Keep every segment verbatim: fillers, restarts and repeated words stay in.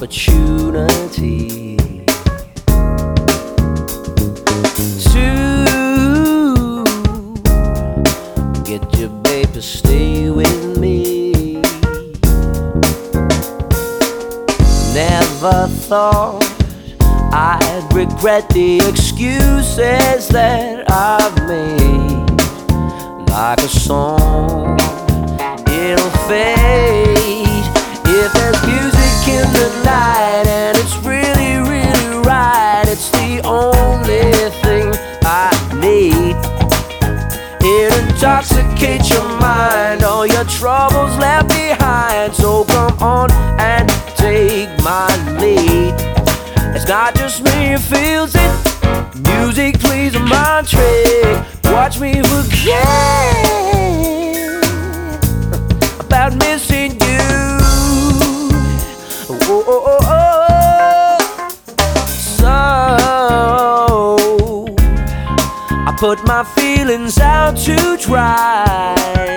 opportunity to get your babe to stay with me. Never thought I'd regret the excuses that I've made. Like a song, it'll fade. If there's music in the night and it's really, really right, it's the only thing I need. It intoxicates your mind, all your troubles left behind. So come on and take my lead. It's not just me who feels it. Music plays a mind trick. Watch me forget about missing you. Oh, oh, oh, oh. So I put my feelings out to dry.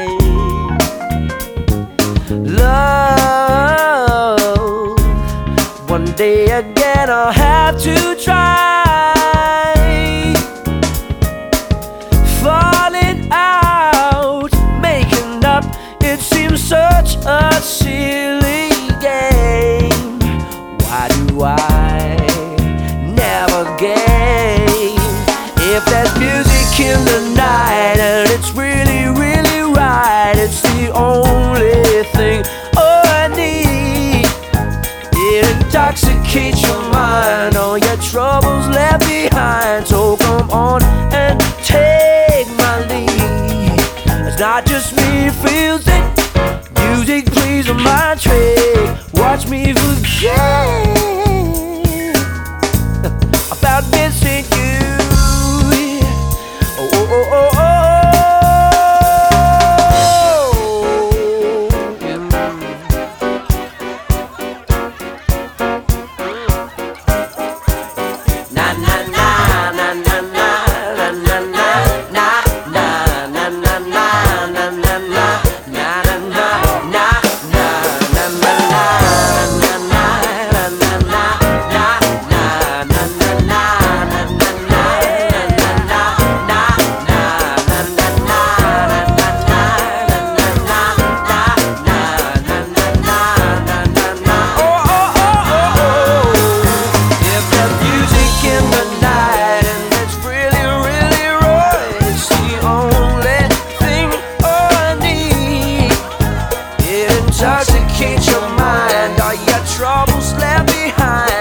Love, one day again I'll have to try. Falling out, making up, it seems such a silly game. Why do I never gain? If there's music in the night and it's really, really right, it's the only thing I need. It intoxicates your mind, all your troubles left behind. So come on and take my lead. It's not just me who feels it. Music plays on my trick. Watch me forget about missing you. Oh, oh, oh, oh, oh. Na na na na na na na na na na na na na na na na na. Intoxicate your mind, all your troubles left behind.